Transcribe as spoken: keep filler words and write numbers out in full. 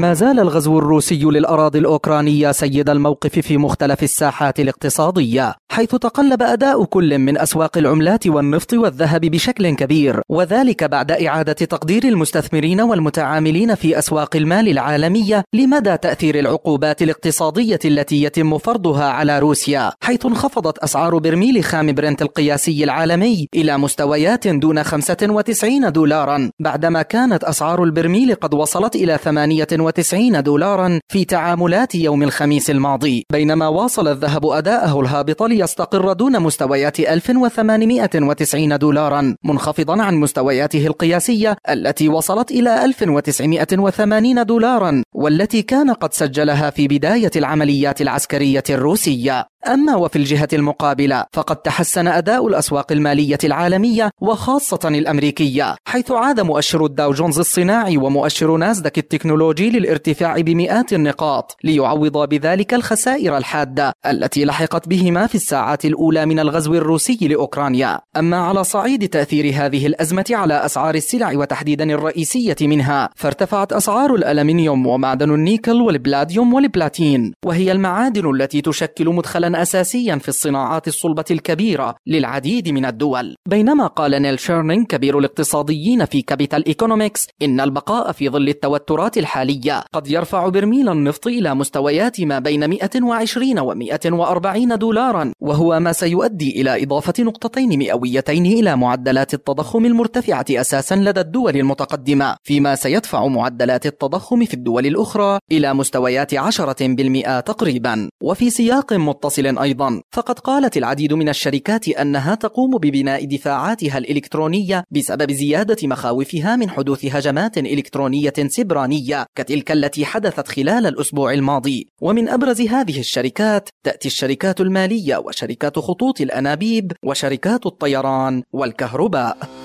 ما زال الغزو الروسي للأراضي الأوكرانية سيد الموقف في مختلف الساحات الاقتصادية، حيث تقلب أداء كل من أسواق العملات والنفط والذهب بشكل كبير، وذلك بعد إعادة تقدير المستثمرين والمتعاملين في أسواق المال العالمية لمدى تأثير العقوبات الاقتصادية التي يتم فرضها على روسيا، حيث انخفضت أسعار برميل خام برنت القياسي العالمي إلى مستويات دون خمسة وتسعين دولاراً، بعدما كانت أسعار البرميل قد وصلت إلى ثمانية وتسعين دولاراً في تعاملات يوم الخميس الماضي، بينما واصل الذهب أداءه الهابط ليستقر دون مستويات ألف وثمانمائة وتسعين دولاراً، منخفضاً عن مستوياته القياسية التي وصلت إلى ألف وتسعمائة وثمانين دولاراً، والتي كان قد سجلها في بداية العمليات العسكرية الروسية. أما وفي الجهة المقابلة فقد تحسن أداء الأسواق المالية العالمية وخاصة الأمريكية، حيث عاد مؤشر الداو جونز الصناعي ومؤشر ناسداك التكنولوجي للارتفاع بمئات النقاط، ليعوض بذلك الخسائر الحادة التي لحقت بهما في الساعات الأولى من الغزو الروسي لأوكرانيا. أما على صعيد تأثير هذه الأزمة على أسعار السلع وتحديدا الرئيسية منها، فارتفعت أسعار الألمنيوم ومعدن النيكل والبلاديوم والبلاتين، وهي المعادن التي تشكل مدخلا أساسيا في الصناعات الصلبة الكبيرة للعديد من الدول. بينما قال نيل شيرنينغ كبير الاقتصاديين في كابيتال إيكونومكس إن البقاء في ظل التوترات الحالية قد يرفع برميل النفط إلى مستويات ما بين مئة وعشرين ومئة وأربعين دولاراً، وهو ما سيؤدي إلى إضافة نقطتين مئويتين إلى معدلات التضخم المرتفعة أساسا لدى الدول المتقدمة، فيما سيدفع معدلات التضخم في الدول الأخرى إلى مستويات عشرة بالمئة تقريبا. وفي سياق متصل أيضا فقد قالت العديد من الشركات أنها تقوم ببناء دفاعاتها الإلكترونية بسبب زيادة مخاوفها من حدوث هجمات إلكترونية سبرانية كتلك التي حدثت خلال الأسبوع الماضي. ومن أبرز هذه الشركات تأتي الشركات المالية وشركات خطوط الأنابيب وشركات الطيران والكهرباء.